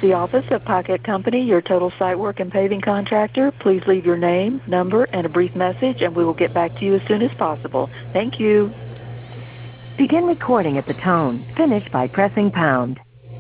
the office of Paquette Company, your total site work and paving contractor. Please leave your name, number, and a brief message, and we will get back to you as soon as possible. Thank you. Begin recording at the tone. Finish by pressing pound.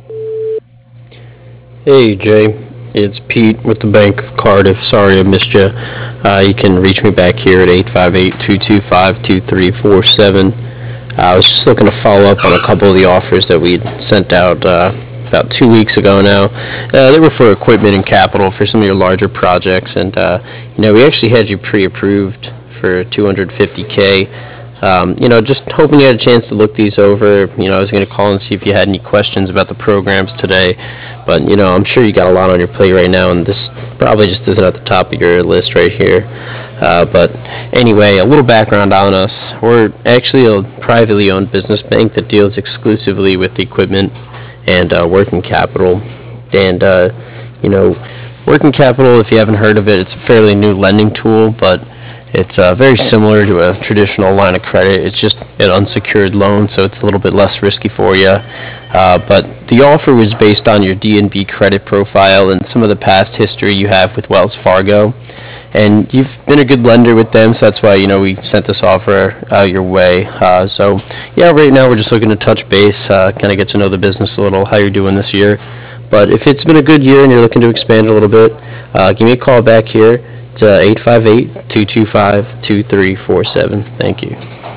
Hey Jay, it's Pete with the Bank of Cardiff. Sorry I missed you. You can reach me back here at 858-225-2347. I was just looking to follow up on a couple of the offers that we sent out about 2 weeks ago now. They were for equipment and capital for some of your larger projects, and we actually had you pre-approved for $250K. Just hoping you had a chance to look these over. I was going to call and see if you had any questions about the programs today, but I'm sure you got a lot on your plate right now, and this probably just isn't at the top of your list right here. But anyway, a little background on us. We're actually a privately owned business bank that deals exclusively with equipment and working capital. And working capital, if you haven't heard of it, it's a fairly new lending tool, but it's very similar to a traditional line of credit. It's just an unsecured loan, so it's a little bit less risky for you. But the offer was based on your D&B credit profile and some of the past history you have with Wells Fargo. And you've been a good lender with them, so that's why, we sent this offer your way. Right now we're just looking to touch base, kind of get to know the business a little, how you're doing this year. But if it's been a good year and you're looking to expand a little bit, give me a call back here. It's 858-225-2347. Thank you.